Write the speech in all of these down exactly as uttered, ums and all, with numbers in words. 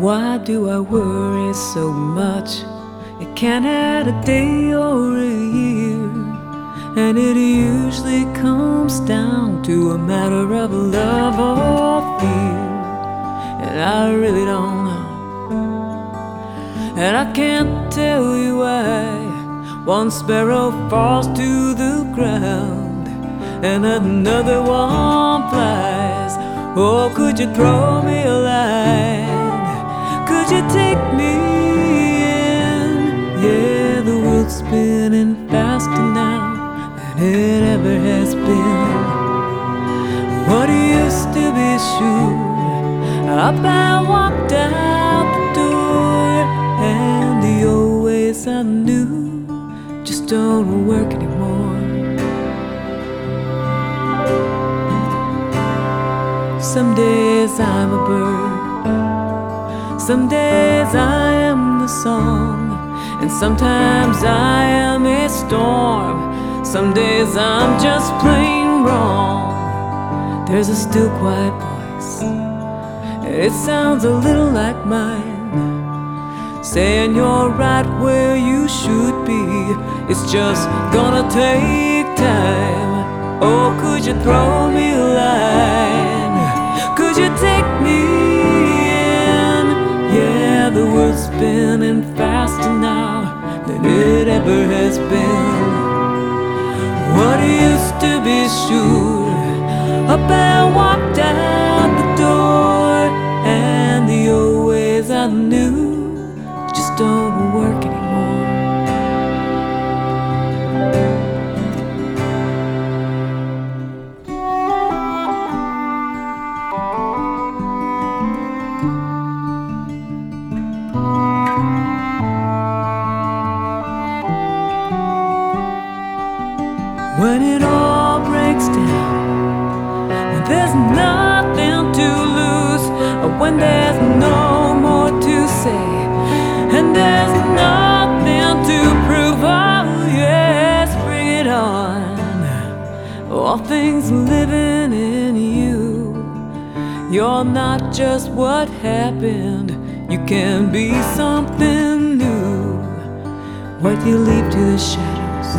Why do I worry so much? It can't add a day or a year, and it usually comes down to a matter of love or fear. And I really don't know, and I can't tell you why. One sparrow falls to the ground and another one flies. Oh, could you throw me a line? Could you take me in? Yeah, the world's spinning faster now than it ever has been. What used to be sure, up I walked out the door, and the old ways I knew just don't work anymore. Some days I'm a bird, some days I am the song, and sometimes I am a storm. Some days I'm just plain wrong. There's a still quiet voice, and it sounds a little like mine, saying you're right where you should be. It's just gonna take time. Oh, could you throw me a line? Could you take me in? Yeah, the world's spinning faster now than it ever has been. What used to be sure, up I walked out the door, and the old ways I knew just don't work anymore. When it all breaks down, when there's nothing to lose, when there's no more to say, and there's nothing to prove, oh yes, bring it on. All things living in you, you're not just what happened, you can be something new. What you leave to the shadows,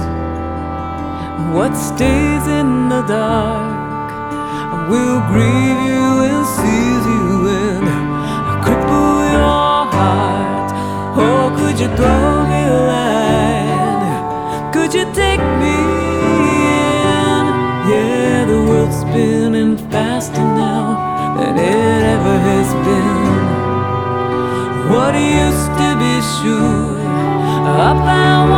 what stays in the dark, will grieve you and seize you and cripple your heart. Oh, could you throw me a line? Could you take me in? Yeah, the world's spinning faster now than it ever has been. What used to be sure, up I